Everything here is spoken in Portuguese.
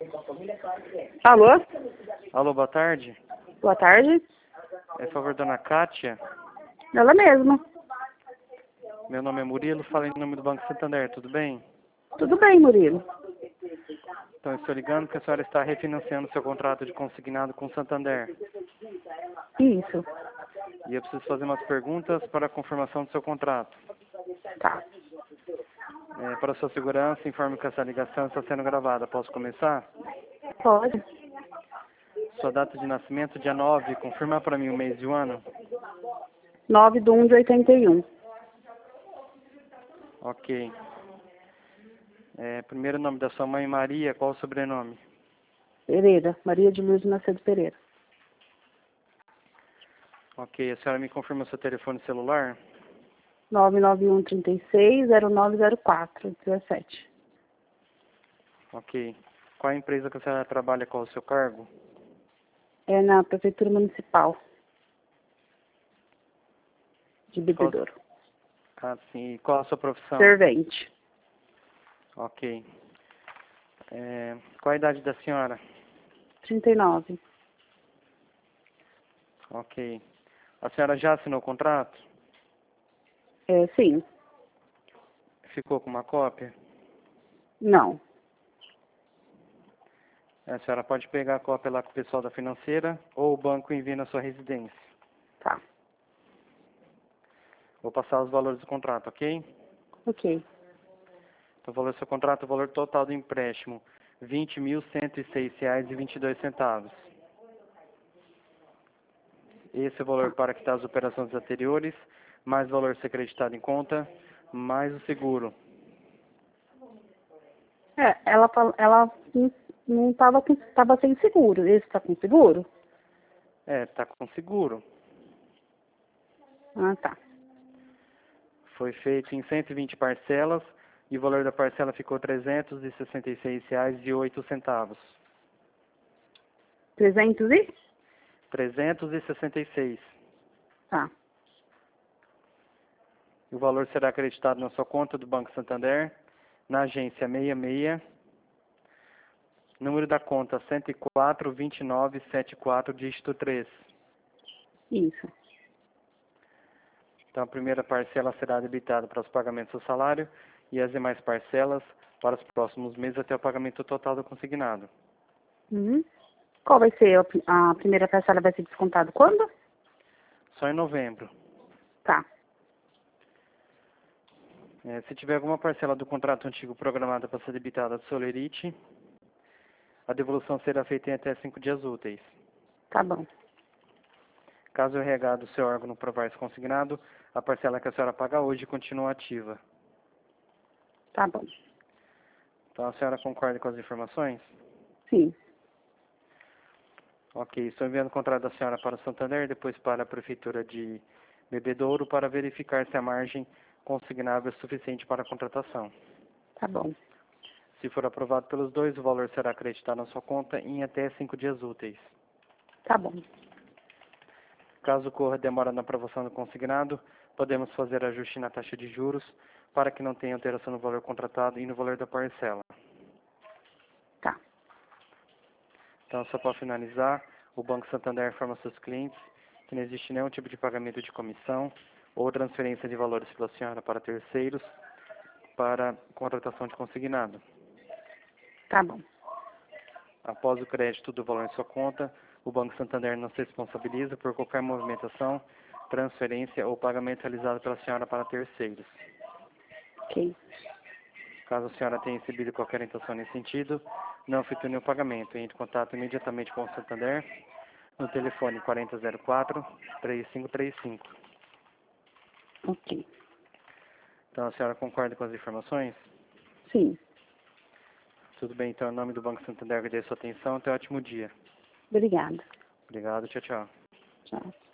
Alô? Alô, boa tarde. Boa tarde. É favor, dona Kátia. Ela mesma. Meu nome é Murilo, falo em nome do Banco Santander, tudo bem? Tudo bem, Murilo? Então, eu estou ligando porque a senhora está refinanciando seu contrato de consignado com o Santander. Isso. E eu preciso fazer umas perguntas para a confirmação do seu contrato. Tá. Para sua segurança, informe que essa ligação está sendo gravada. Posso começar? Pode. Sua data de nascimento, dia 9. Confirma para mim o mês e o ano. 9/1/81. Ok. Primeiro nome da sua mãe, Maria. Qual o sobrenome? Pereira. Maria de Luz Macedo Pereira. Ok. A senhora me confirma o seu telefone celular? 99136090417. Ok. Qual a empresa que a senhora trabalha? Qual o seu cargo? É na Prefeitura Municipal de Bebedouro. Ah, sim. E qual a sua profissão? Servente. Ok. Qual a idade da senhora? 39. Ok. A senhora já assinou o contrato? Sim. Ficou com uma cópia? Não. A senhora pode pegar a cópia lá com o pessoal da financeira ou o banco envia na sua residência. Tá. Vou passar os valores do contrato, ok? Ok. Então, o valor do seu contrato, o valor total do empréstimo, R$ 20.106,22. Esse é o valor para quitar as operações anteriores, mais o valor ser acreditado em conta, mais o seguro. Ela não estava sem seguro. Esse está com seguro? Tá com seguro. Ah, tá. Foi feito em 120 parcelas e o valor da parcela ficou R$ 366,08. 300 e? 366. Tá. O valor será acreditado na sua conta do Banco Santander, na agência 66, número da conta 1042974, dígito 3. Isso. Então, a primeira parcela será debitada para os pagamentos do salário e as demais parcelas para os próximos meses até o pagamento total do consignado. Uhum. Qual vai ser a primeira parcela? Vai ser descontado quando? Só em novembro. Tá. Se tiver alguma parcela do contrato antigo programada para ser debitada do Solerite, a devolução será feita em até 5 dias úteis. Tá bom. Caso o RH do seu órgão provar esse consignado, a parcela que a senhora paga hoje continua ativa. Tá bom. Então, a senhora concorda com as informações? Sim. Ok, estou enviando o contrato da senhora para o Santander, depois para a Prefeitura de Bebedouro, para verificar se a margem consignável é suficiente para a contratação. Tá bom. Se for aprovado pelos dois, o valor será acreditado na sua conta em até 5 dias úteis. Tá bom. Caso ocorra demora na aprovação do consignado, podemos fazer ajuste na taxa de juros para que não tenha alteração no valor contratado e no valor da parcela. Tá. Então, só para finalizar, o Banco Santander informa seus clientes que não existe nenhum tipo de pagamento de comissão ou transferência de valores pela senhora para terceiros para contratação de consignado. Tá bom. Após o crédito do valor em sua conta, o Banco Santander não se responsabiliza por qualquer movimentação, transferência ou pagamento realizado pela senhora para terceiros. Ok. Caso a senhora tenha recebido qualquer intenção nesse sentido, não efetue nenhum pagamento. Entre em contato imediatamente com o Santander no telefone 4004-3535. Ok. Então, a senhora concorda com as informações? Sim. Tudo bem, então, em nome do Banco Santander, agradeço a sua atenção. Até um ótimo dia. Obrigada. Obrigado, tchau, tchau. Tchau.